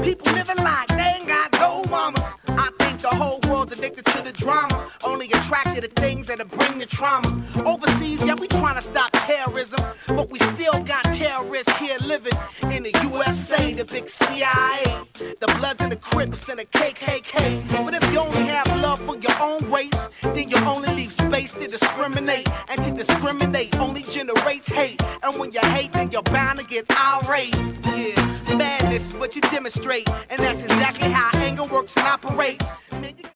People living like they ain't got no mamas. I think the whole world's addicted to the drama, only attracted to things that'll bring the trauma. Overseas, yeah, we trying to stop terrorism, but we still got terrorists here living in the USA, the big CIA, the Bloods and the Crips and the KKK. But if you only have love for your own race, then you only leave space to discriminate, and to discriminate only generates hate. And when you hate, then you're bound to get irate. Yeah, madness is what you demonstrate, and that's exactly how anger works and operates.